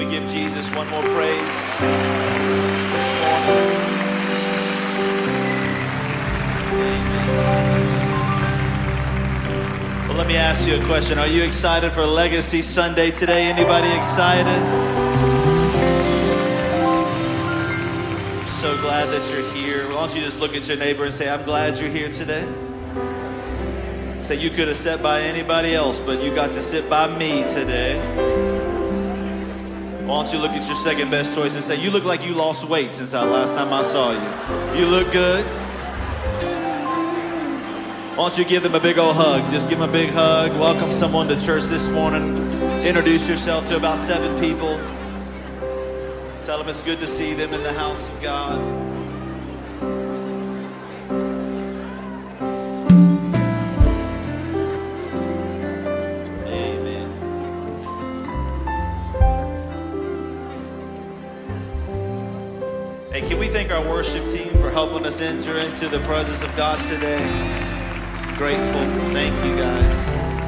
we give Jesus one more praise this morning? Well, let me ask you a question. Are you excited for Legacy Sunday today? Anybody excited? I'm so glad that you're here. Why don't you just look at your neighbor and say, I'm glad you're here today. Say, you could have sat by anybody else, but you got to sit by me today. Why don't you look at your second best choice and say, you look like you lost weight since the last time I saw you. You look good. Why don't you give them a big old hug? Just give them a big hug. Welcome someone to church this morning. Introduce yourself to about 7 people. Tell them it's good to see them in the house of God. Can we thank our worship team for helping us enter into the presence of God today? Grateful. Thank you, guys.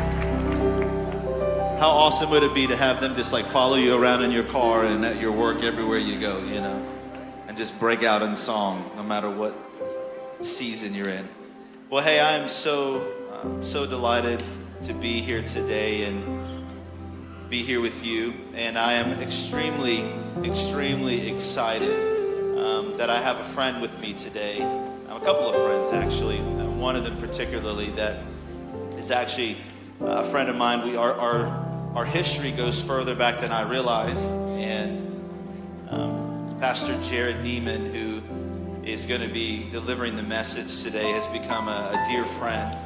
How awesome would it be to have them just like follow you around in your car and at your work everywhere you go, you know, and just break out in song no matter what season you're in. Well, hey, I am so delighted to be here today and be here with you. And I am extremely, extremely excited that I have a friend with me today. A couple of friends, actually. One of them particularly that is actually a friend of mine. Our history goes further back than I realized. And Pastor Jared Neiman, who is going to be delivering the message today, has become a dear friend.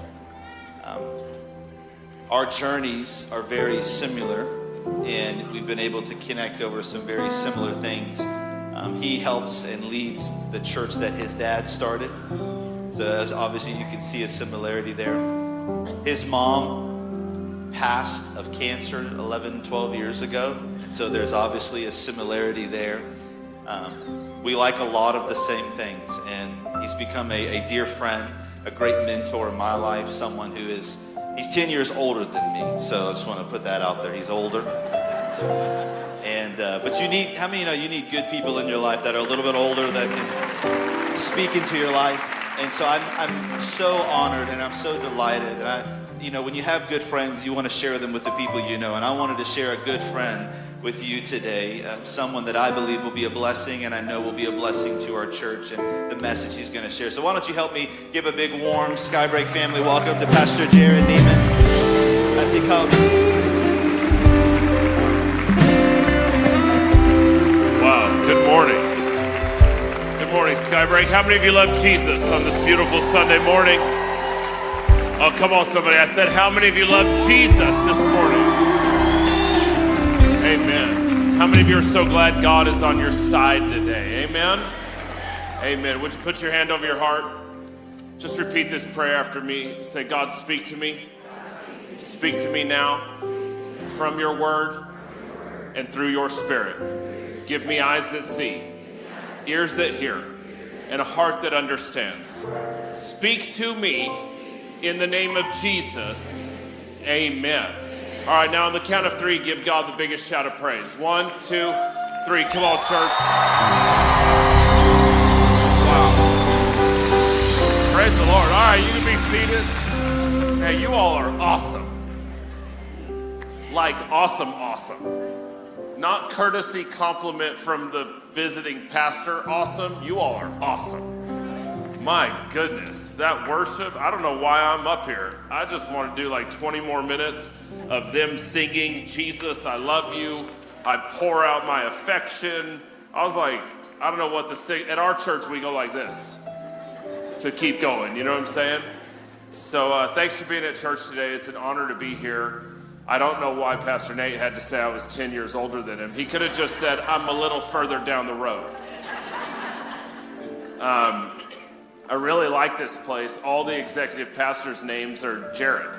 Our journeys are very similar, and we've been able to connect over some very similar things. He helps and leads the church that his dad started. So as obviously you can see a similarity there. His mom passed of cancer 11, 12 years ago. And so there's obviously a similarity there. We like a lot of the same things. And he's become a dear friend, a great mentor in my life, someone who he's 10 years older than me. So I just want to put that out there. He's older. But how many know you need good people in your life that are a little bit older that can speak into your life? And so I'm so honored and I'm so delighted. And when you have good friends, you want to share them with the people you know. And I wanted to share a good friend with you today, someone that I believe will be a blessing and I know will be a blessing to our church and the message he's going to share. So why don't you help me give a big warm Skybreak family welcome to Pastor Jared Neiman as he comes. Good morning. Good morning, Skybreak. How many of you love Jesus on this beautiful Sunday morning? Oh, come on, somebody. I said, how many of you love Jesus this morning? Amen. How many of you are so glad God is on your side today? Amen? Amen. Would you put your hand over your heart? Just repeat this prayer after me. Say, God, speak to me. Speak to me now from your word and through your spirit. Give me eyes that see, ears that hear, and a heart that understands. Speak to me in the name of Jesus. Amen. All right, now on the count of 3, give God the biggest shout of praise. 1, 2, 3. Come on, church. Wow. Praise the Lord. All right, you can be seated. Hey, you all are awesome. Like awesome. Not courtesy compliment from the visiting pastor. Awesome. You all are awesome. My goodness, that worship. I don't know why I'm up here. I just want to do like 20 more minutes of them singing, Jesus, I love you. I pour out my affection. I was like, I don't know what to sing. At our church, we go like this to keep going. You know what I'm saying? So thanks for being at church today. It's an honor to be here. I don't know why Pastor Nate had to say I was 10 years older than him. He could have just said, I'm a little further down the road. I really like this place. All the executive pastors' names are Jared.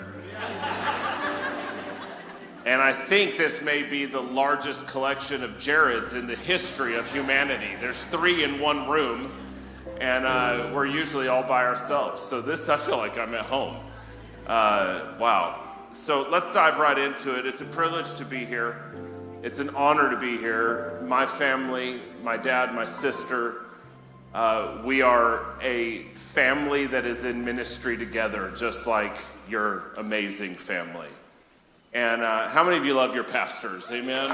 And I think this may be the largest collection of Jareds in the history of humanity. There's 3 in one room, and we're usually all by ourselves. So this, I feel like I'm at home. Wow. So let's dive right into it. It's a privilege to be here. It's an honor to be here. My family, my dad, my sister, we are a family that is in ministry together, just like your amazing family. And how many of you love your pastors? Amen?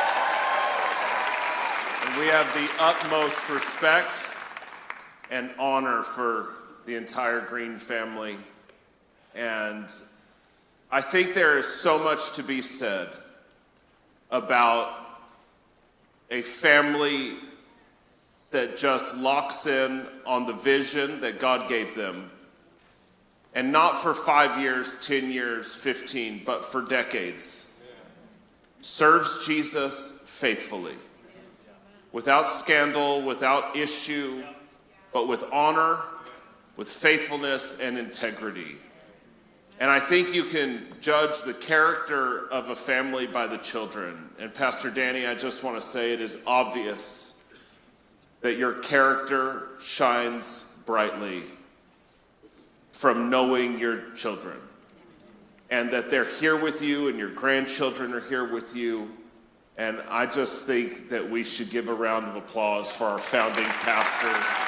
And we have the utmost respect and honor for the entire Green family. And I think there is so much to be said about a family that just locks in on the vision that God gave them. And not for 5 years, 10 years, 15, but for decades. Serves Jesus faithfully. Without scandal, without issue, but with honor, with faithfulness and integrity. And I think you can judge the character of a family by the children. And Pastor Danny, I just want to say it is obvious that your character shines brightly from knowing your children. And that they're here with you and your grandchildren are here with you. And I just think that we should give a round of applause for our founding pastor.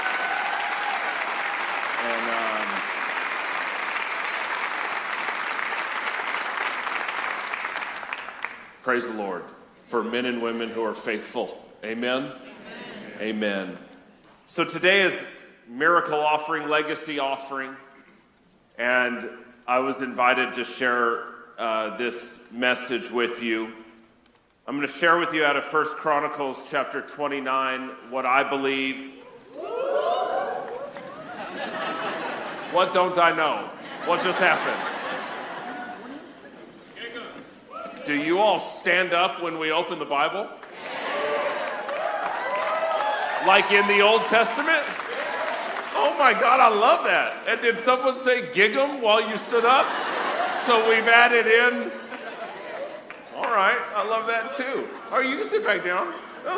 Praise the Lord for men and women who are faithful. Amen? Amen. Amen. So today is Miracle Offering, Legacy Offering. And I was invited to share this message with you. I'm going to share with you out of 1 Chronicles chapter 29 what I believe. What don't I know? What just happened? Do you all stand up when we open the Bible? Like in the Old Testament? Oh my God, I love that. And did someone say gig 'em while you stood up? So we've added in. All right, I love that too. All right, you can sit back down.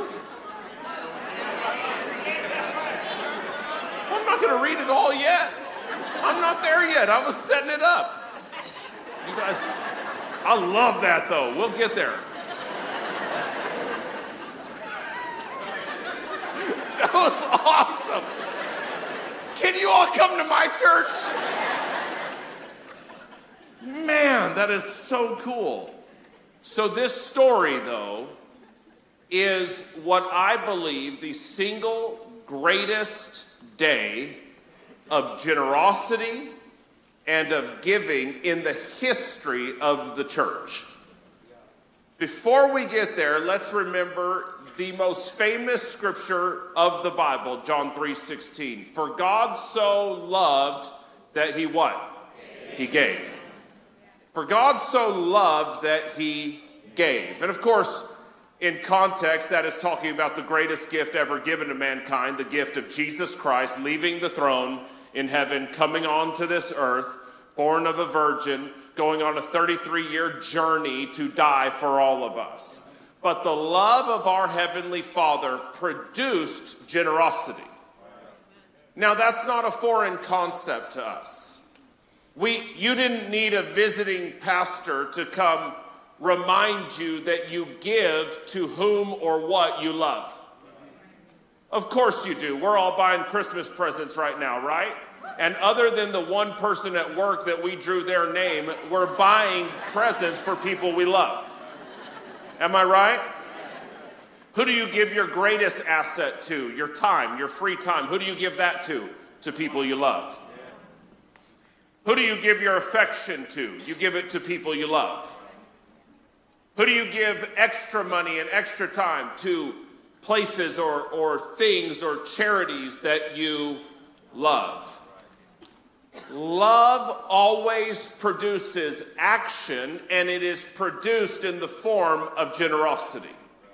I'm not going to read it all yet. I'm not there yet. I was setting it up. You guys, I love that though. We'll get there. That was awesome. Can you all come to my church? Man, that is so cool. So this story, though, is what I believe the single greatest day of generosity and of giving in the history of the church. Before we get there, let's remember the most famous scripture of the Bible, John 3:16. For God so loved that he what? He gave. For God so loved that he gave. And of course, in context, that is talking about the greatest gift ever given to mankind, the gift of Jesus Christ leaving the throne in heaven, coming onto this earth, born of a virgin, going on a 33-year journey to die for all of us. But the love of our Heavenly Father produced generosity. Now, that's not a foreign concept to us. You didn't need a visiting pastor to come remind you that you give to whom or what you love. Of course you do. We're all buying Christmas presents right now, right? And other than the one person at work that we drew their name, we're buying presents for people we love. Am I right? Who do you give your greatest asset to? Your time, your free time. Who do you give that to? To people you love. Who do you give your affection to? You give it to people you love. Who do you give extra money and extra time to? Places or things or charities that you love. Love always produces action, and it is produced in the form of generosity.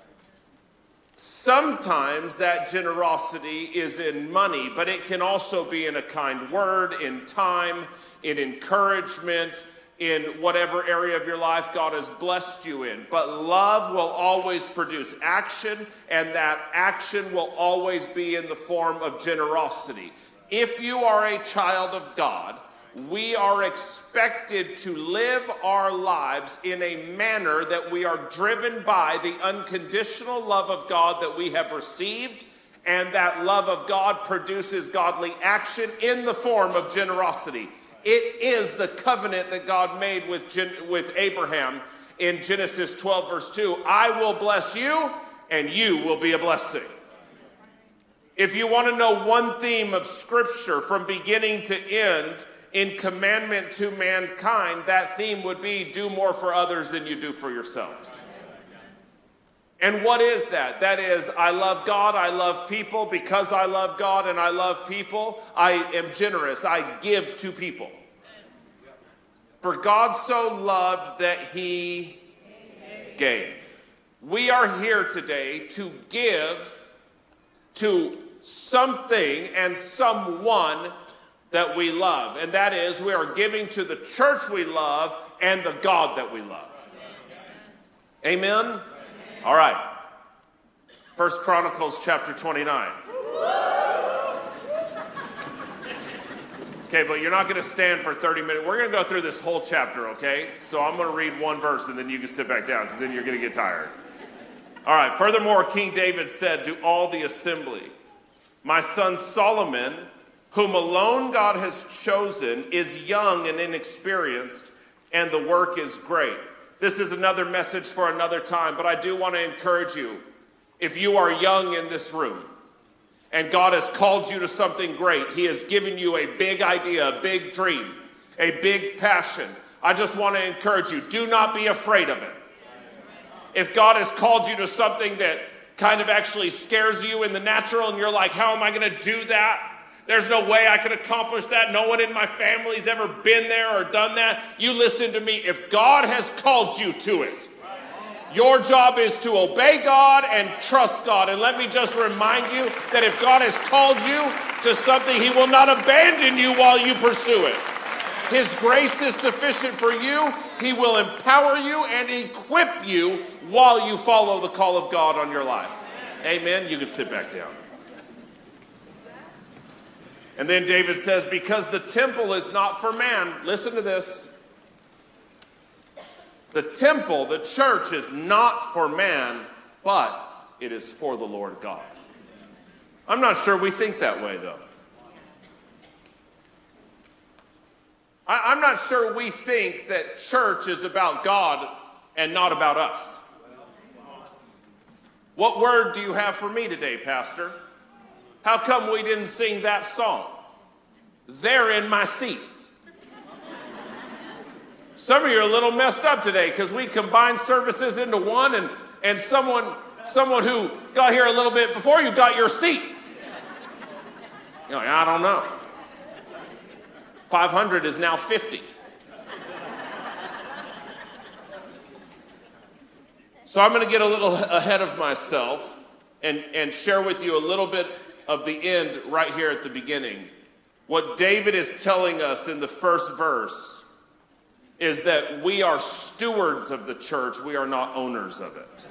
Sometimes that generosity is in money, but it can also be in a kind word, in time, in encouragement, in whatever area of your life God has blessed you in. But love will always produce action, and that action will always be in the form of generosity. If you are a child of God, we are expected to live our lives in a manner that we are driven by the unconditional love of God that we have received, and that love of God produces godly action in the form of generosity. It is the covenant that God made with Abraham in Genesis 12, verse 2. I will bless you, and you will be a blessing. If you want to know one theme of Scripture from beginning to end in commandment to mankind, that theme would be do more for others than you do for yourselves. And what is that? That is, I love God, I love people. Because I love God and I love people, I am generous. I give to people. For God so loved that he gave. We are here today to give to something and someone that we love. And that is, we are giving to the church we love and the God that we love. Amen? All right. 1 Chronicles chapter 29. Okay, but you're not going to stand for 30 minutes. We're going to go through this whole chapter, okay? So I'm going to read one verse and then you can sit back down because then you're going to get tired. All right. Furthermore, King David said to all the assembly, my son Solomon, whom alone God has chosen, is young and inexperienced, and the work is great. This is another message for another time, but I do want to encourage you. If you are young in this room and God has called you to something great, he has given you a big idea, a big dream, a big passion, I just want to encourage you, do not be afraid of it. If God has called you to something that kind of actually scares you in the natural and you're like, how am I going to do that? There's no way I could accomplish that. No one in my family's ever been there or done that. You listen to me. If God has called you to it, your job is to obey God and trust God. And let me just remind you that if God has called you to something, he will not abandon you while you pursue it. His grace is sufficient for you. He will empower you and equip you while you follow the call of God on your life. Amen. You can sit back down. And then David says, because the temple is not for man. Listen to this. The temple, the church, is not for man, but it is for the Lord God. I'm not sure we think that way, though. I'm not sure we think that church is about God and not about us. What word do you have for me today, Pastor? How come we didn't sing that song? They're in my seat. Some of you are a little messed up today because we combined services into one, and someone who got here a little bit before you got your seat. You're like, I don't know. 500 is now 50. So I'm going to get a little ahead of myself and share with you a little bit of the end right here at the beginning. What David is telling us in the first verse is that we are stewards of the church. We are not owners of it.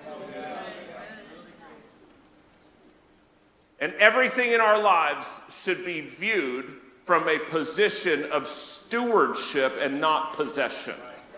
And everything in our lives should be viewed from a position of stewardship and not possession.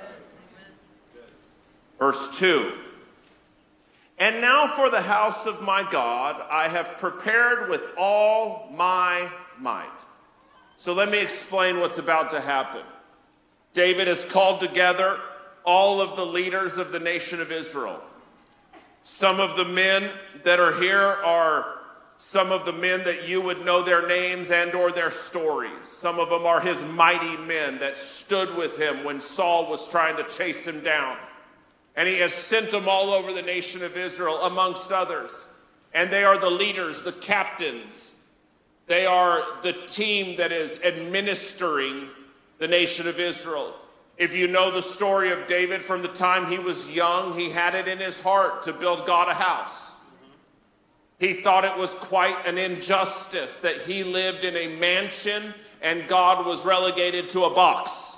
Verse 2. And now for the house of my God, I have prepared with all my might. So let me explain what's about to happen. David has called together all of the leaders of the nation of Israel. Some of the men that are here are some of the men that you would know their names and or their stories. Some of them are his mighty men that stood with him when Saul was trying to chase him down. And he has sent them all over the nation of Israel, amongst others. And they are the leaders, the captains. They are the team that is administering the nation of Israel. If you know the story of David from the time he was young, he had it in his heart to build God a house. He thought it was quite an injustice that he lived in a mansion and God was relegated to a box.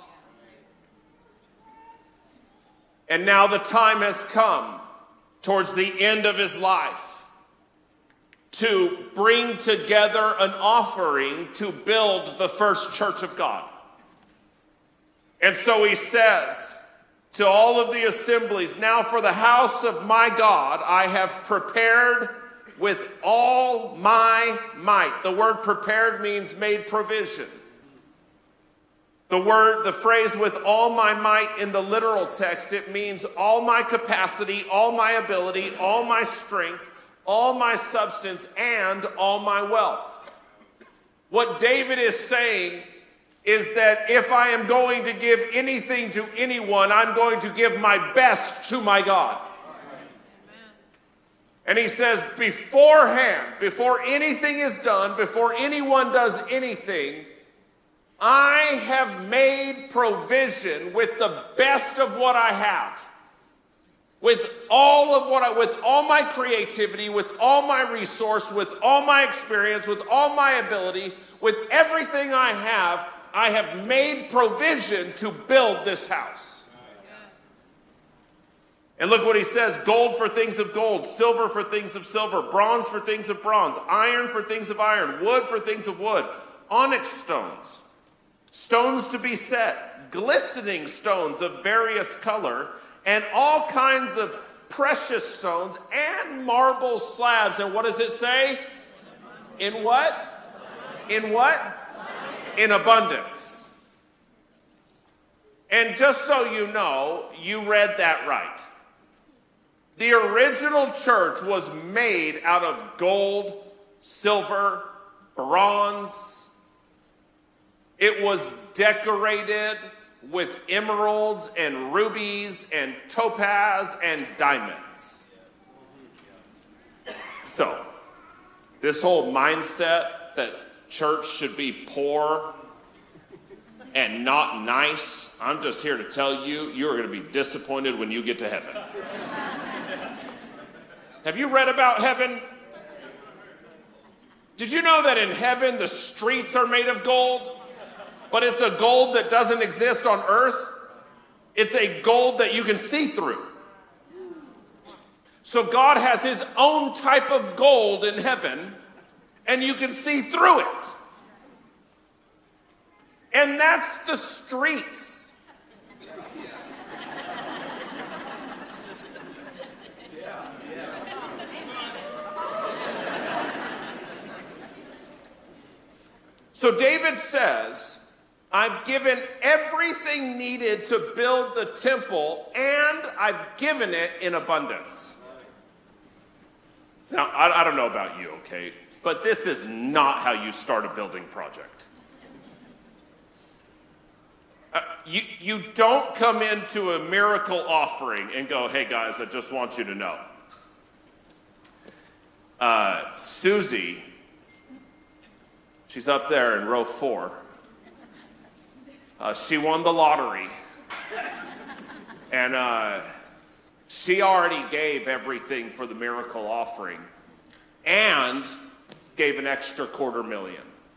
And now the time has come towards the end of his life to bring together an offering to build the first church of God. And so he says to all of the assemblies, now for the house of my God, I have prepared with all my might. The word prepared means made provision. The phrase with all my might in the literal text, it means all my capacity, all my ability, all my strength, all my substance, and all my wealth. What David is saying is that if I am going to give anything to anyone, I'm going to give my best to my God. And he says beforehand, before anything is done, before anyone does anything, I have made provision with the best of what I have. With all my creativity, with all my resource, with all my experience, with all my ability, with everything I have made provision to build this house. And look what he says, gold for things of gold, silver for things of silver, bronze for things of bronze, iron for things of iron, wood for things of wood, onyx stones, stones to be set, glistening stones of various color, and all kinds of precious stones and marble slabs. And what does it say? In what? In what? In abundance. And just so you know, you read that right. The original church was made out of gold, silver, bronze. It was decorated with emeralds and rubies and topaz and diamonds. So, this whole mindset that church should be poor and not nice, I'm just here to tell you, you're going to be disappointed when you get to heaven. Have you read about heaven? Did you know that in heaven the streets are made of gold? But it's a gold that doesn't exist on earth. It's a gold that you can see through. So God has his own type of gold in heaven, and you can see through it. And that's the streets. So David says, I've given everything needed to build the temple, and I've given it in abundance. Now, I don't know about you, okay? But this is not how you start a building project. You don't come into a miracle offering and go, hey guys, I just want you to know. Susie, she's up there in row 4. She won the lottery, and she already gave everything for the miracle offering and gave an extra $250,000.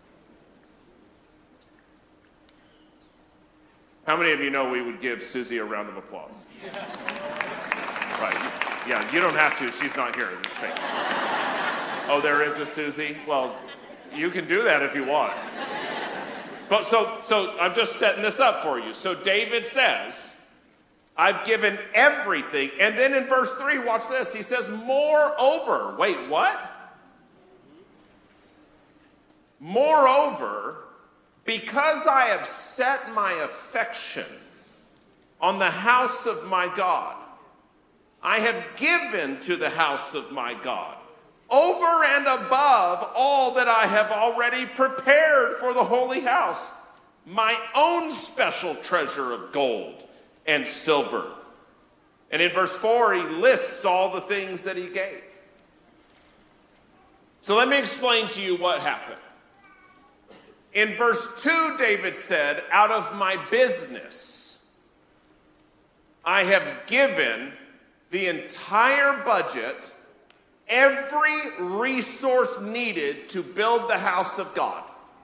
How many of you know we would give Susie a round of applause? Right, yeah, you don't have to, she's not here, it's fake. Oh, there is a Susie? Well, you can do that if you want. But so I'm just setting this up for you. So David says, I've given everything. And then in verse 3, watch this. He says, moreover. Wait, what? Moreover, because I have set my affection on the house of my God, I have given to the house of my God over and above all that I have already prepared for the holy house, my own special treasure of gold and silver. And in verse 4, he lists all the things that he gave. So let me explain to you what happened. In verse 2, David said, out of my business, I have given the entire budget, every resource needed to build the house of God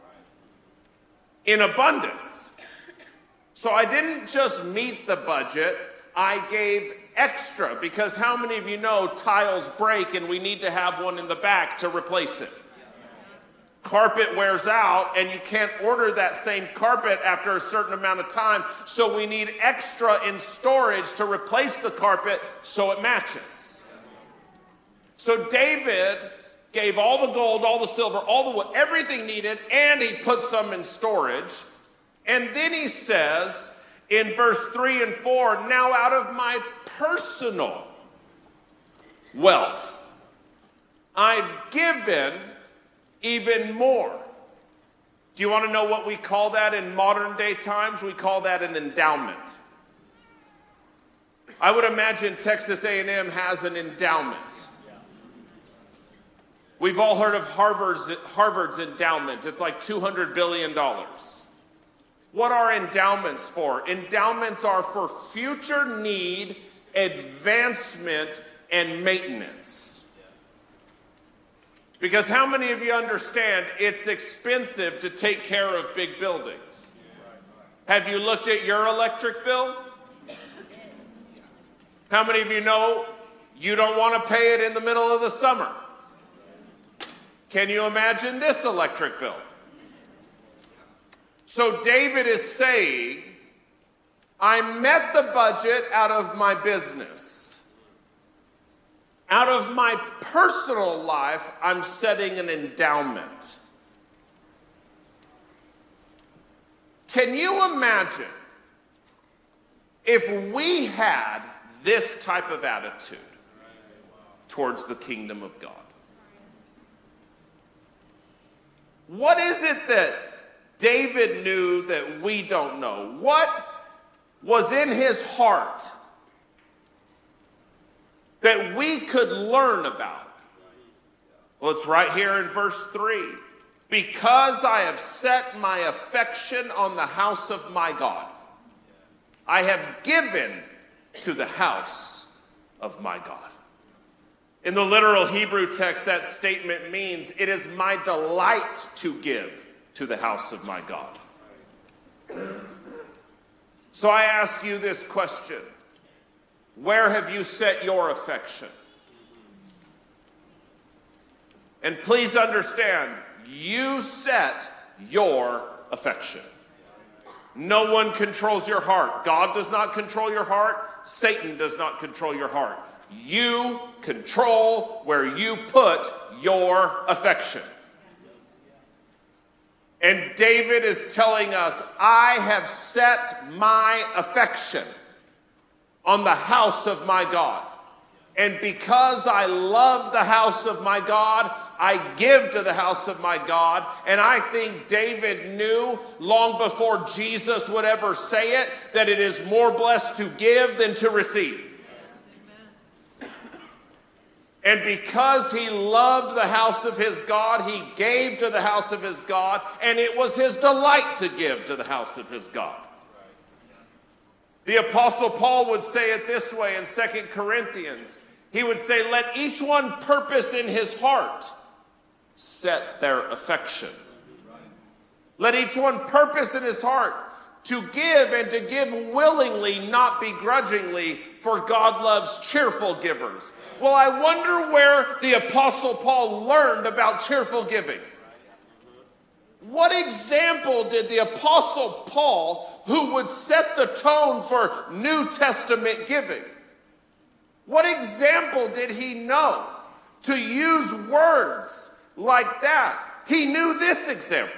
in abundance. So I didn't just meet the budget, I gave extra, because how many of you know tiles break and we need to have one in the back to replace it? Carpet wears out, and you can't order that same carpet after a certain amount of time, so we need extra in storage to replace the carpet so it matches. So David gave all the gold, all the silver, all the wood, everything needed, and he put some in storage. And then he says in verse 3 and 4, now out of my personal wealth, I've given even more. Do you want to know what we call that in modern day times? We call that an endowment. I would imagine Texas A&M has an endowment. We've all heard of Harvard's endowment. It's like $200 billion. What are endowments for? Endowments are for future need, advancement, and maintenance. Because how many of you understand it's expensive to take care of big buildings? Have you looked at your electric bill? How many of you know you don't want to pay it in the middle of the summer? Can you imagine this electric bill? So David is saying, I met the budget out of my business. Out of my personal life, I'm setting an endowment. Can you imagine if we had this type of attitude towards the kingdom of God? What is it that David knew that we don't know? What was in his heart that we could learn about? Well, it's right here in verse 3. Because I have set my affection on the house of my God, I have given to the house of my God. In the literal Hebrew text, that statement means, it is my delight to give to the house of my God. So I ask you this question. Where have you set your affection? And please understand, you set your affection. No one controls your heart. God does not control your heart. Satan does not control your heart. You control where you put your affection. And David is telling us, I have set my affection on the house of my God. And because I love the house of my God, I give to the house of my God. And I think David knew long before Jesus would ever say it, that it is more blessed to give than to receive. And because he loved the house of his God, he gave to the house of his God, and it was his delight to give to the house of his God. The Apostle Paul would say it this way in 2 Corinthians. He would say, let each one purpose in his heart set their affection. Let each one purpose in his heart to give, and to give willingly, not begrudgingly, for God loves cheerful givers. Well, I wonder where the Apostle Paul learned about cheerful giving. What example did the Apostle Paul, who would set the tone for New Testament giving, what example did he know to use words like that? He knew this example.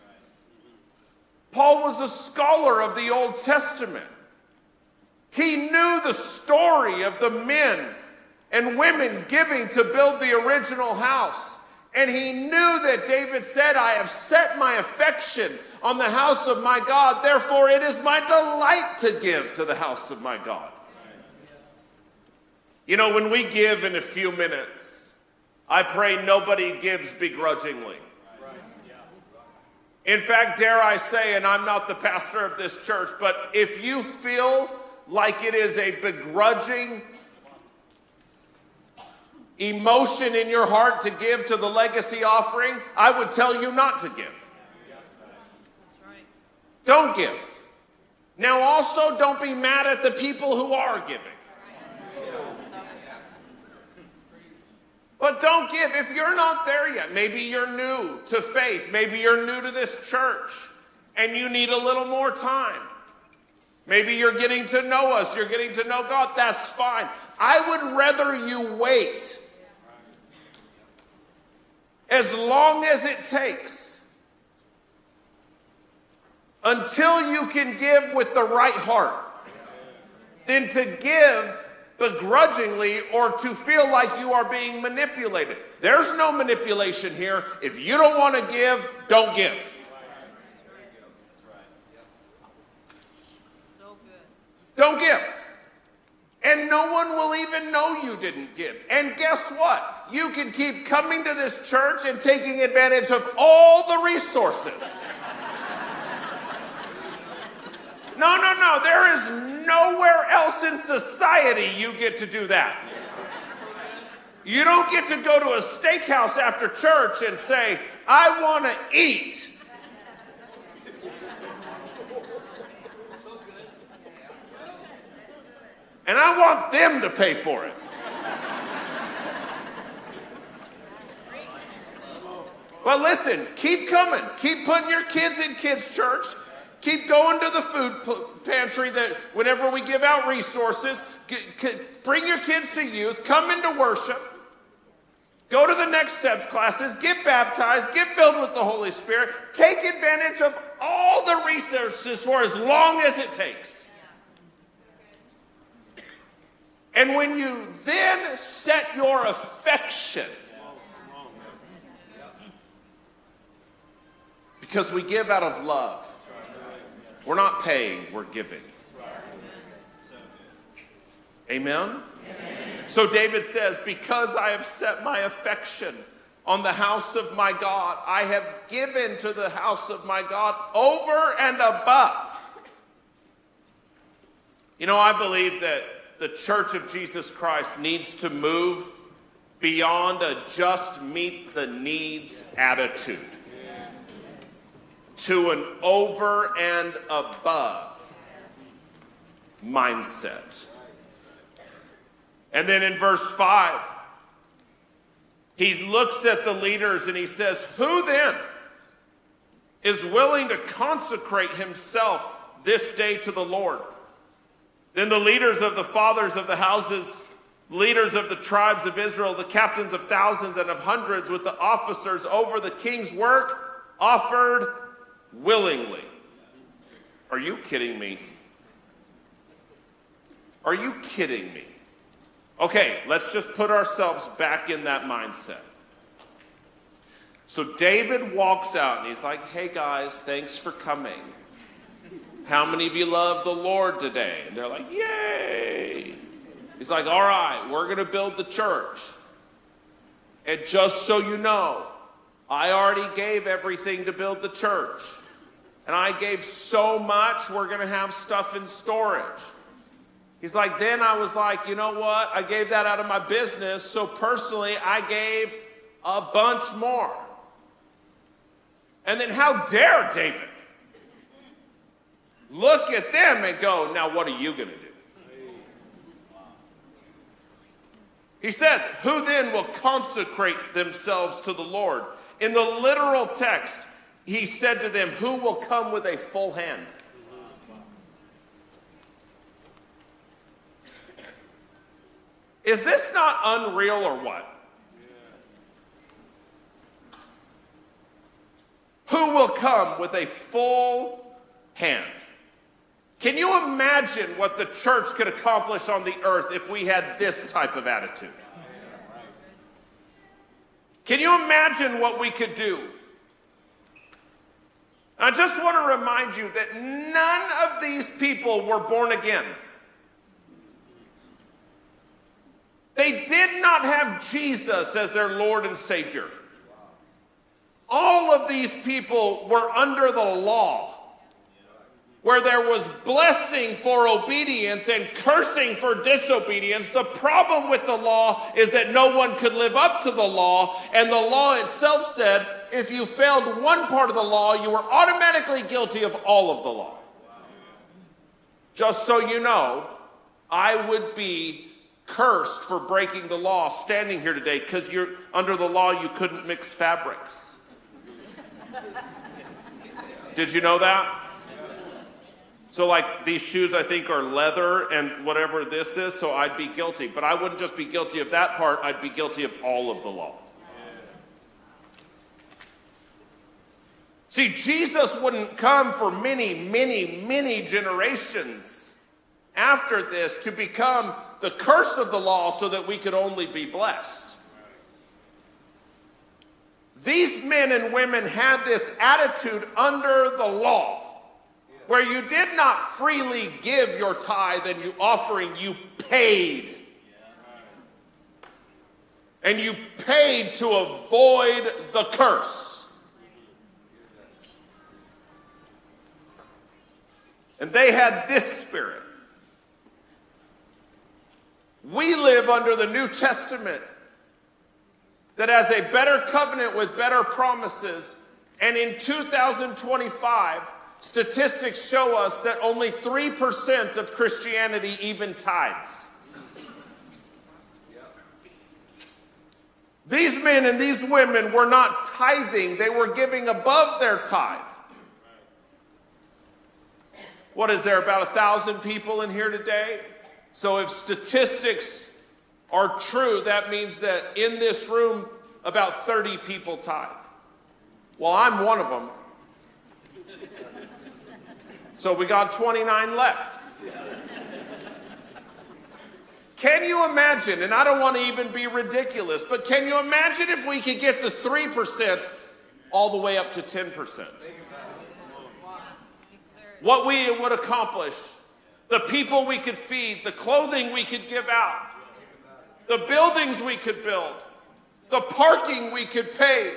Paul was a scholar of the Old Testament. He knew the story of the men and women giving to build the original house. And he knew that David said, I have set my affection on the house of my God. Therefore, it is my delight to give to the house of my God. You know, when we give in a few minutes, I pray nobody gives begrudgingly. In fact, dare I say, and I'm not the pastor of this church, but if you feel like it is a begrudging emotion in your heart to give to the legacy offering, I would tell you not to give. Don't give. Now also, don't be mad at the people who are giving. But don't give. If you're not there yet, maybe you're new to faith, maybe you're new to this church, and you need a little more time. Maybe you're getting to know us, you're getting to know God, that's fine. I would rather you wait as long as it takes until you can give with the right heart than to give begrudgingly or to feel like you are being manipulated. There's no manipulation here. If you don't want to give, don't give. Don't give. And no one will even know you didn't give. And guess what? You can keep coming to this church and taking advantage of all the resources. No. There is nowhere else in society you get to do that. You don't get to go to a steakhouse after church and say, I want to eat. And I want them to pay for it. But listen, keep coming. Keep putting your kids in kids' church. Keep going to the food pantry that whenever we give out resources. Bring your kids to youth. Come into worship. Go to the Next Steps classes. Get baptized. Get filled with the Holy Spirit. Take advantage of all the resources for as long as it takes. And when you then set your affection, because we give out of love. We're not paying, we're giving. Amen? So David says, because I have set my affection on the house of my God, I have given to the house of my God over and above. You know, I believe that the Church of Jesus Christ needs to move beyond a just meet the needs attitude to an over and above mindset. And then in verse 5, he looks at the leaders and he says, who then is willing to consecrate himself this day to the Lord? Then the leaders of the fathers of the houses, leaders of the tribes of Israel, the captains of thousands and of hundreds with the officers over the king's work offered willingly. Are you kidding me? Are you kidding me? Okay, let's just put ourselves back in that mindset. So David walks out and he's like, hey guys, thanks for coming. How many of you love the Lord today? And they're like, yay. He's like, all right, we're going to build the church. And just so you know, I already gave everything to build the church. And I gave so much, we're going to have stuff in storage. He's like, then I was like, you know what? I gave that out of my business. So personally, I gave a bunch more. And then how dare David look at them and go, now what are you going to do? He said, who then will consecrate themselves to the Lord? In the literal text, he said to them, who will come with a full hand? Is this not unreal or what? Who will come with a full hand? Can you imagine what the church could accomplish on the earth if we had this type of attitude? Can you imagine what we could do? I just want to remind you that none of these people were born again. They did not have Jesus as their Lord and Savior. All of these people were under the law, where there was blessing for obedience and cursing for disobedience. The problem with the law is that no one could live up to the law, and the law itself said if you failed one part of the law, you were automatically guilty of all of the law. Just so you know, I would be cursed for breaking the law standing here today because you're under the law you couldn't mix fabrics. Did you know that? So like these shoes I think are leather and whatever this is, so I'd be guilty. But I wouldn't just be guilty of that part, I'd be guilty of all of the law. See, Jesus wouldn't come for many, many, many generations after this to become the curse of the law so that we could only be blessed. These men and women had this attitude under the law, where you did not freely give your tithe and your offering, you paid. And you paid to avoid the curse. And they had this spirit. We live under the New Testament that has a better covenant with better promises. And in 2025, statistics show us that only 3% of Christianity even tithes. These men and these women were not tithing. They were giving above their tithe. What is there, about 1,000 people in here today? So if statistics are true, that means that in this room, about 30 people tithe. Well, I'm one of them. So we got 29 left. Can you imagine, and I don't want to even be ridiculous, but can you imagine if we could get the 3% all the way up to 10%? What we would accomplish, the people we could feed, the clothing we could give out, the buildings we could build, the parking we could pave,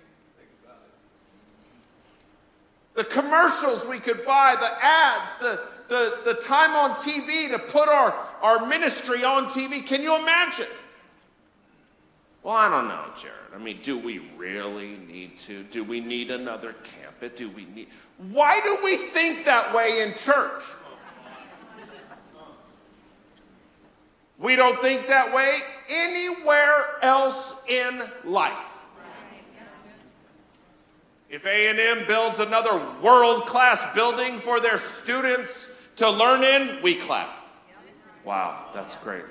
the commercials we could buy, the ads, the time on TV to put our ministry on TV. Can you imagine? Well, I don't know, Jared. I mean, do we really need to? Do we need another campus? Why do we think that way in church? We don't think that way anywhere else in life. If A&M builds another world-class building for their students to learn in, we clap. Wow, that's great.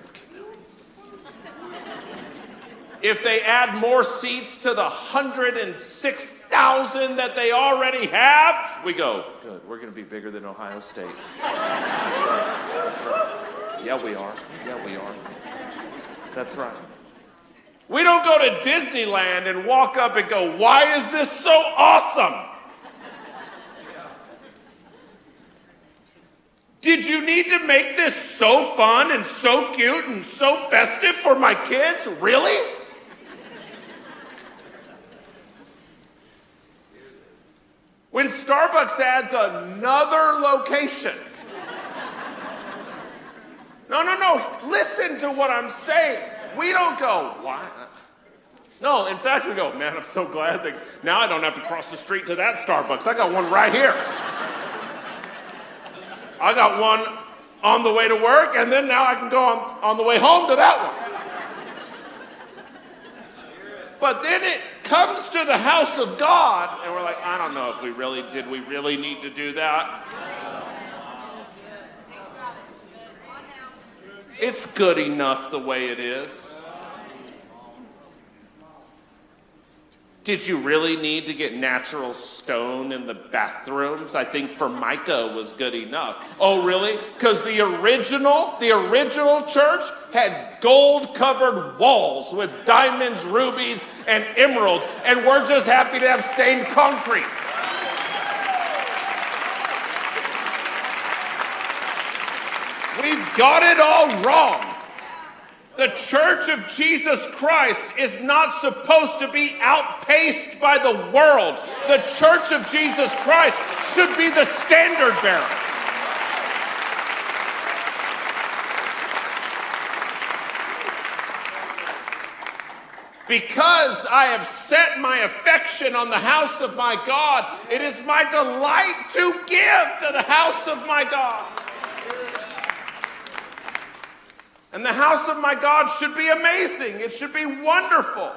If they add more seats to the 106,000 that they already have, we go, good, we're going to be bigger than Ohio State. That's right, that's right. Yeah, we are. Yeah, we are. That's right. We don't go to Disneyland and walk up and go, why is this so awesome? Did you need to make this so fun and so cute and so festive for my kids? Really? When Starbucks adds another location. No. Listen to what I'm saying. We don't go, why? No, in fact, we go, man, I'm so glad that now I don't have to cross the street to that Starbucks. I got one right here. I got one on the way to work, and then now I can go on the way home to that one. But then it comes to the house of God, and we're like, I don't know if we really need to do that? It's good enough the way it is. Did you really need to get natural stone in the bathrooms? I think Formica was good enough. Oh, really? Because the original church had gold-covered walls with diamonds, rubies, and emeralds, and we're just happy to have stained concrete. We've got it all wrong. The Church of Jesus Christ is not supposed to be outpaced by the world. The Church of Jesus Christ should be the standard bearer. Because I have set my affection on the house of my God, it is my delight to give to the house of my God. And the house of my God should be amazing. It should be wonderful.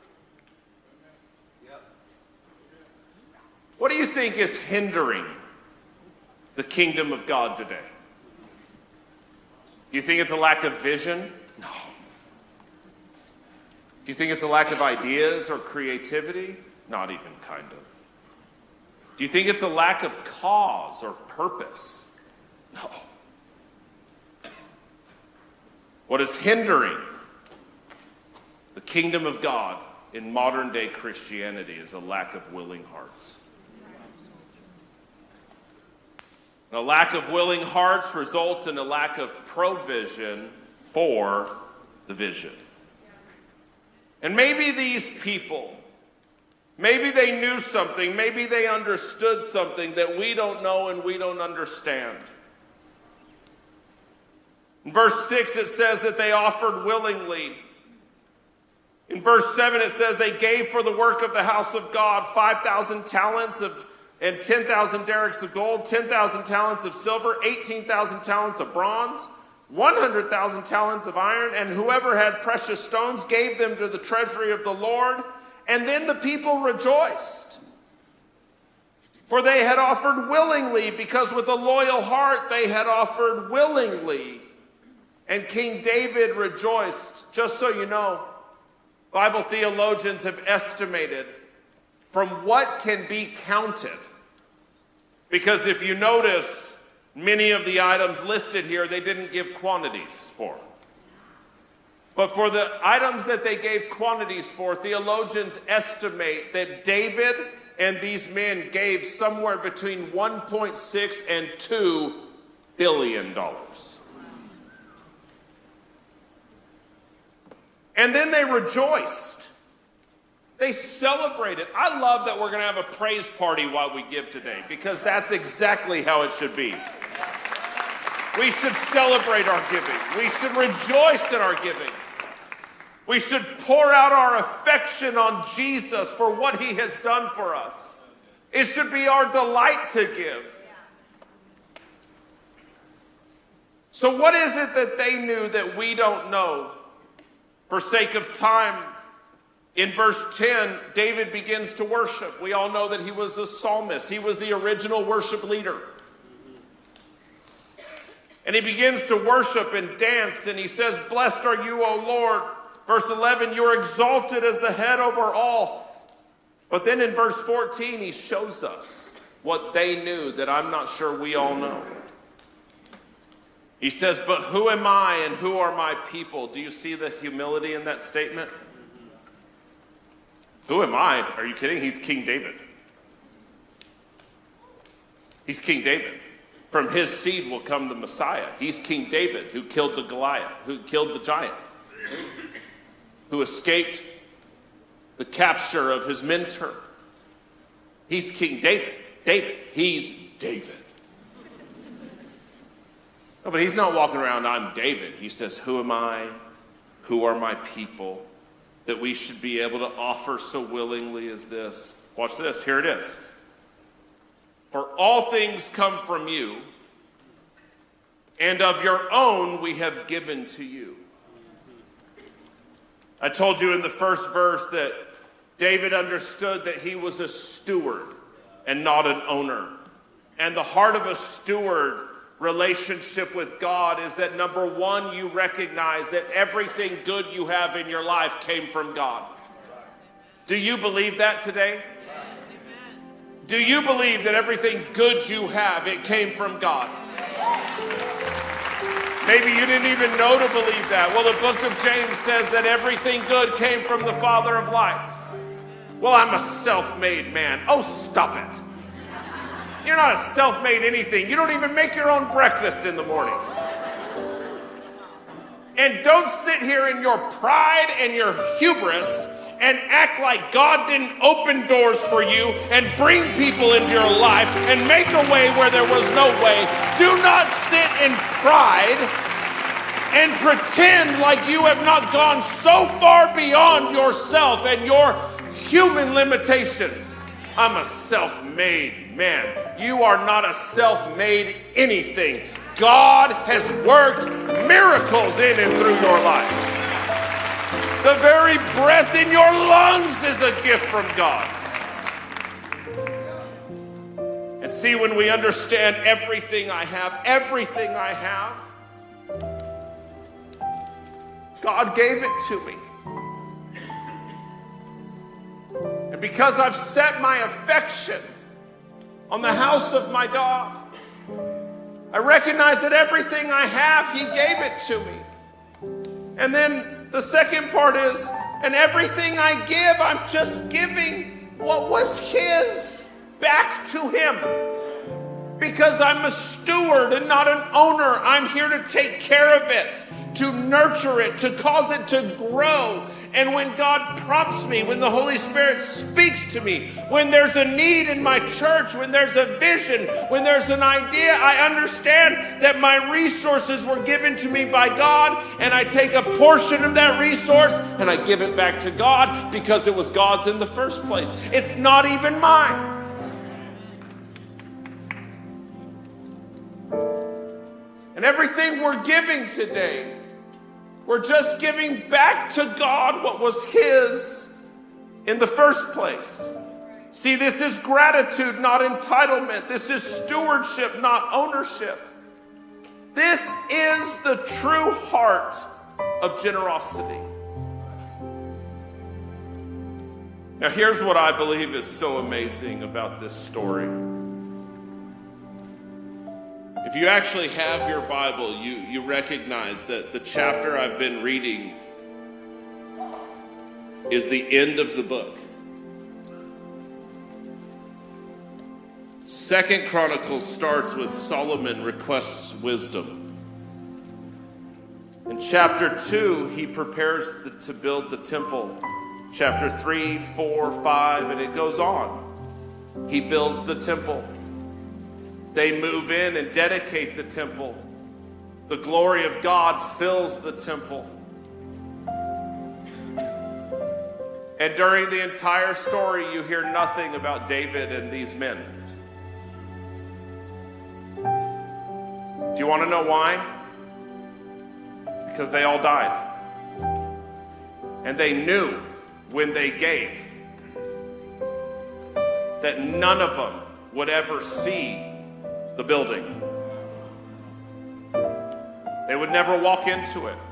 What do you think is hindering the kingdom of God today? Do you think it's a lack of vision? No. Do you think it's a lack of ideas or creativity? Not even kind of. Do you think it's a lack of cause or purpose? No. What is hindering the kingdom of God in modern day Christianity is a lack of willing hearts. And a lack of willing hearts results in a lack of provision for the vision. And maybe these people, maybe they knew something, maybe they understood something that we don't know and we don't understand. In verse 6, it says that they offered willingly. In verse 7, it says they gave for the work of the house of God 5,000 talents and 10,000 derricks of gold, 10,000 talents of silver, 18,000 talents of bronze, 100,000 talents of iron, and whoever had precious stones gave them to the treasury of the Lord. And then the people rejoiced, for they had offered willingly, because with a loyal heart they had offered willingly. And King David rejoiced. Just so you know, Bible theologians have estimated from what can be counted. Because if you notice, many of the items listed here, they didn't give quantities for. But for the items that they gave quantities for, theologians estimate that David and these men gave somewhere between $1.6 and $2 billion. And then they rejoiced. They celebrated. I love that we're going to have a praise party while we give today, because that's exactly how it should be. We should celebrate our giving. We should rejoice in our giving. We should pour out our affection on Jesus for what he has done for us. It should be our delight to give. So what is it that they knew that we don't know? For sake of time, in verse 10, David begins to worship. We all know that he was a psalmist. He was the original worship leader. And he begins to worship and dance, and he says, "Blessed are you, O Lord." Verse 11, "You are exalted as the head over all." But then in verse 14, he shows us what they knew that I'm not sure we all know. He says, "But who am I and who are my people?" Do you see the humility in that statement? Who am I? Are you kidding? He's King David. He's King David. From his seed will come the Messiah. He's King David, who killed the Goliath, who killed the giant, who escaped the capture of his mentor. He's King David. He's David. No, but he's not walking around, "I'm David." He says, "Who am I? Who are my people?" That we should be able to offer so willingly as this. Watch this. Here it is. "For all things come from you, and of your own we have given to you." I told you in the first verse that David understood that he was a steward and not an owner. And the heart of a steward relationship with God is that, number one, you recognize that everything good you have in your life came from God. Do you believe that today? Do you believe that everything good you have, it came from God? Maybe you didn't even know to believe that. Well, the book of James says that everything good came from the Father of lights. Well, I'm a self-made man. Oh, stop it. You're not a self-made anything. You don't even make your own breakfast in the morning. And don't sit here in your pride and your hubris and act like God didn't open doors for you and bring people into your life and make a way where there was no way. Do not sit in pride and pretend like you have not gone so far beyond yourself and your human limitations. I'm a self-made man. You are not a self-made anything. God has worked miracles in and through your life. The very breath in your lungs is a gift from God. And see, when we understand everything I have, God gave it to me. And because I've set my affection on the house of my God, I recognize that everything I have, He gave it to me. And then the second part is, and everything I give, I'm just giving what was His back to Him. Because I'm a steward and not an owner. I'm here to take care of it, to nurture it, to cause it to grow. And when God prompts me, when the Holy Spirit speaks to me, when there's a need in my church, when there's a vision, when there's an idea, I understand that my resources were given to me by God, and I take a portion of that resource and I give it back to God because it was God's in the first place. It's not even mine. And everything we're giving today, we're just giving back to God what was His in the first place. See, this is gratitude, not entitlement. This is stewardship, not ownership. This is the true heart of generosity. Now, here's what I believe is so amazing about this story. If you actually have your Bible, you recognize that the chapter I've been reading is the end of the book. 2 Chronicles starts with Solomon requests wisdom. In chapter 2, he prepares to build the temple. Chapter 3, 4, 5, and it goes on. He builds the temple. They move in and dedicate the temple. The glory of God fills the temple. And during the entire story, you hear nothing about David and these men. Do you want to know why? Because they all died. And they knew when they gave that none of them would ever see the building. They would never walk into it.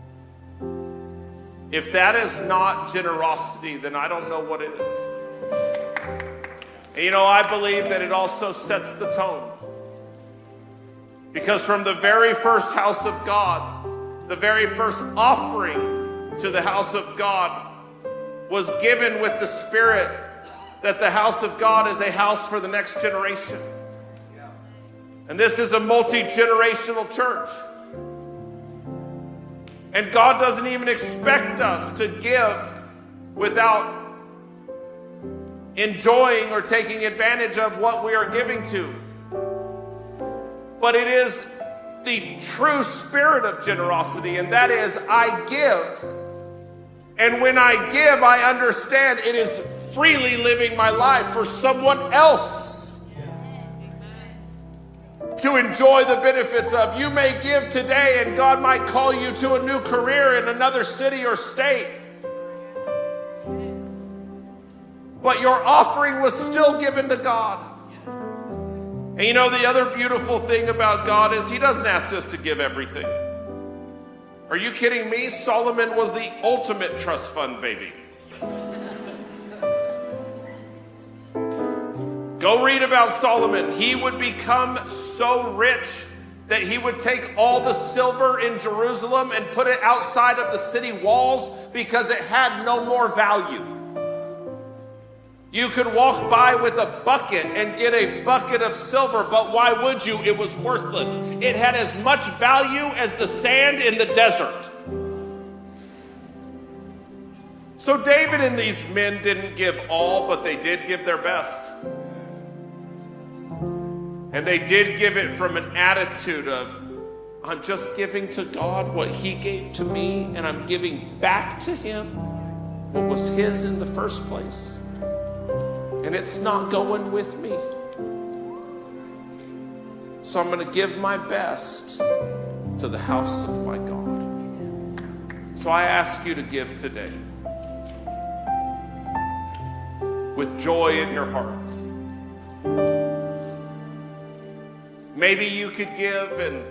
If that is not generosity, then I don't know what is. And you know, I believe that it also sets the tone. Because from the very first house of God, the very first offering to the house of God was given with the spirit that the house of God is a house for the next generation. And this is a multi-generational church. And God doesn't even expect us to give without enjoying or taking advantage of what we are giving to. But it is the true spirit of generosity, and that is, I give. And when I give, I understand it is freely living my life for someone else to enjoy the benefits of. You may give today and God might call you to a new career in another city or state. But your offering was still given to God. And you know, the other beautiful thing about God is He doesn't ask us to give everything. Are you kidding me? Solomon was the ultimate trust fund baby. Go read about Solomon. He would become so rich that he would take all the silver in Jerusalem and put it outside of the city walls because it had no more value. You could walk by with a bucket and get a bucket of silver, but why would you? It was worthless. It had as much value as the sand in the desert. So David and these men didn't give all, but they did give their best. And they did give it from an attitude of, I'm just giving to God what He gave to me, and I'm giving back to Him what was His in the first place. And it's not going with me. So I'm going to give my best to the house of my God. So I ask you to give today with joy in your hearts. Maybe you could give and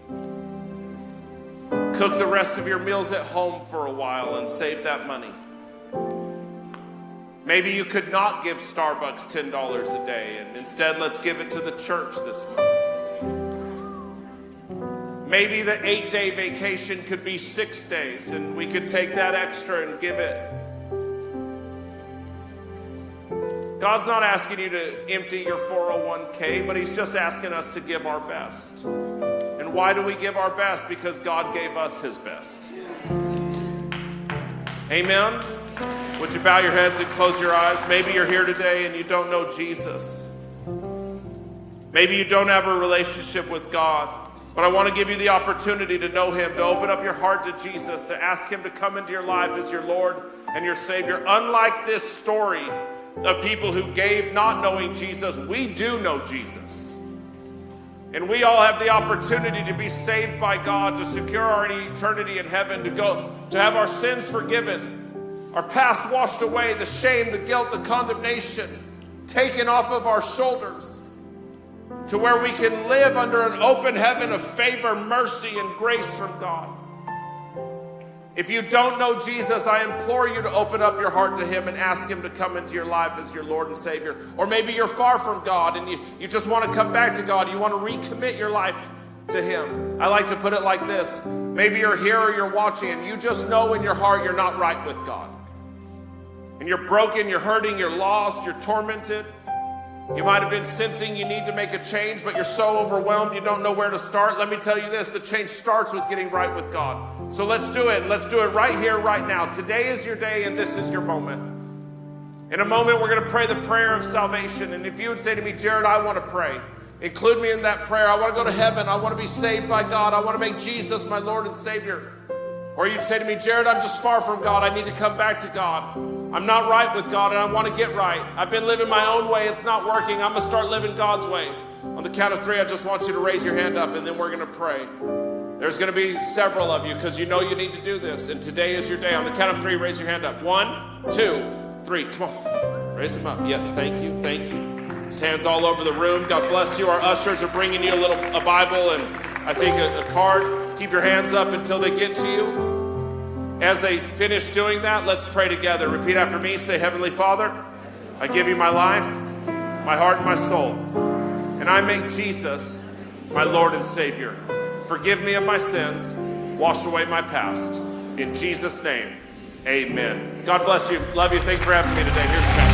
cook the rest of your meals at home for a while and save that money. Maybe you could not give Starbucks $10 a day, and instead let's give it to the church this month. Maybe the 8-day vacation could be 6 days, and we could take that extra and give it. God's not asking you to empty your 401k, but he's just asking us to give our best. And why do we give our best? Because God gave us his best. Amen? Would you bow your heads and close your eyes? Maybe you're here today and you don't know Jesus. Maybe you don't have a relationship with God. But I want to give you the opportunity to know him, to open up your heart to Jesus, to ask him to come into your life as your Lord and your Savior. Unlike this story of people who gave not knowing Jesus, we do know Jesus. And we all have the opportunity to be saved by God, to secure our eternity in heaven, to have our sins forgiven, our past washed away, the shame, the guilt, the condemnation taken off of our shoulders, to where we can live under an open heaven of favor, mercy, and grace from God. If you don't know Jesus, I implore you to open up your heart to him and ask him to come into your life as your Lord and Savior. Or maybe you're far from God and you just want to come back to God. You want to recommit your life to him. I like to put it like this. Maybe you're here or you're watching and you just know in your heart you're not right with God. And you're broken, you're hurting, you're lost, you're tormented. You might have been sensing you need to make a change, but you're so overwhelmed you don't know where to start. Let me tell you this, the change starts with getting right with God. So let's do it. Let's do it right here, right now. Today is your day and this is your moment. In a moment, we're going to pray the prayer of salvation. And if you would say to me, Jared, I want to pray. Include me in that prayer. I want to go to heaven. I want to be saved by God. I want to make Jesus my Lord and Savior. Or you'd say to me, Jared, I'm just far from God. I need to come back to God. I'm not right with God and I want to get right. I've been living my own way. It's not working. I'm going to start living God's way. On the count of 3, I just want you to raise your hand up and then we're going to pray. There's going to be several of you because you know you need to do this. And today is your day. On the count of 3, raise your hand up. 1, 2, 3. Come on. Raise them up. Yes, thank you. Thank you. There's hands all over the room. God bless you. Our ushers are bringing you a Bible and I think a card. Keep your hands up until they get to you. As they finish doing that, let's pray together. Repeat after me. Say, Heavenly Father, I give you my life, my heart, and my soul. And I make Jesus my Lord and Savior. Forgive me of my sins. Wash away my past. In Jesus' name, amen. God bless you. Love you. Thanks for having me today. Here's the